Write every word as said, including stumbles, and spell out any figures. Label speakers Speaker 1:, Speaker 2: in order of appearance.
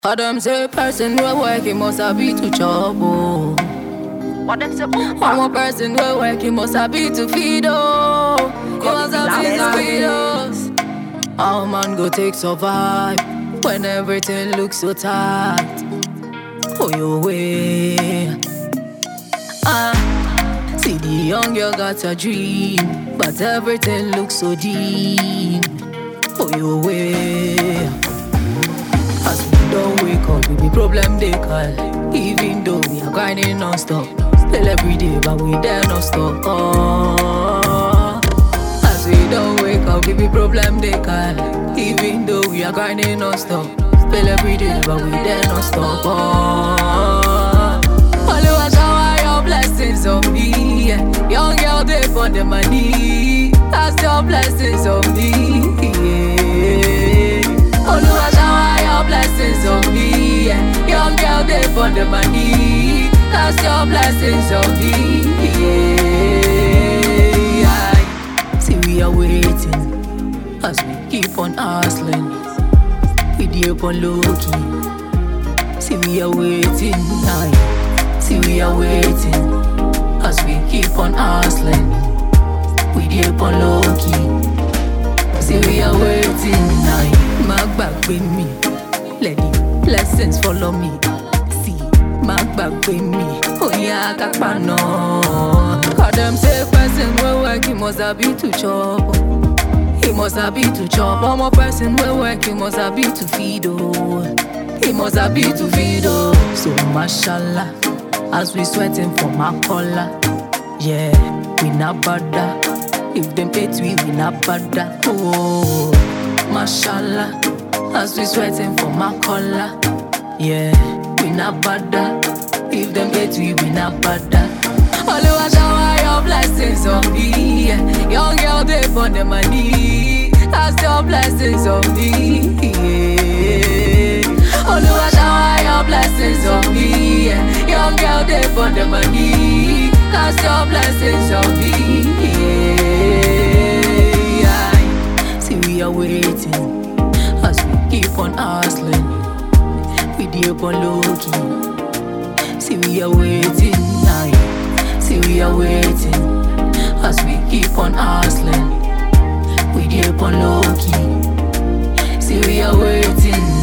Speaker 1: For them say person we work, he must have be to chop, oh.
Speaker 2: What them say?
Speaker 1: One more person we work, he must have be to feed, oh. He must have be to feed us. How man go take survive when everything looks so tight? Oh, your way. Ah, see the young girl got a dream, but everything looks so deep. Oh, your way. As we don't wake up, we be problem they call. Even though we are grinding non-stop, still every day, but we dare not stop. Oh, as we don't wake up, we be problem they call. Even though we are grinding non-stop, still every day, but we dare not stop. Oh, only watch shower your blessings on me. Yeah. Young girl, they for the money. That's your blessings on me. Yeah. Only watch shower your blessings on me. Yeah. Young girl, they for the money. That's your blessings on me. Yeah. See, we are waiting as we keep on hustling. We deep on low key. See, we are waiting. Aye. See, we are waiting as we keep on hustling. We deep on low key. See, we are waiting. Aye. Mag back with me. Let the blessings follow me. See, mag back with me. Oh yeah, kakpano. Cause them say person we work, he must have be to chop. He must have be to chop. One more person we work, he must have be to feed, oh. He must have be to feed, oh. So mashallah, as we sweating for my collar. Yeah, we not bother. If them hate we, we not bother. Oh, mashallah, as we sweating for my collar. Yeah, we not bother. If them hate we, we not bother. Only watch shower your blessings on me. Yeah. Young girl, they for the money. That's your blessings on me. Yeah. Only watch shower your blessings on me. Yeah. Young girl, they for the money. That's your blessings on me. Yeah. See, we are waiting as we keep on hustling. We deep on low key. See, we are waiting. Aye. See, we are waiting as we keep on hustling. We deep on low key. See, we are waiting.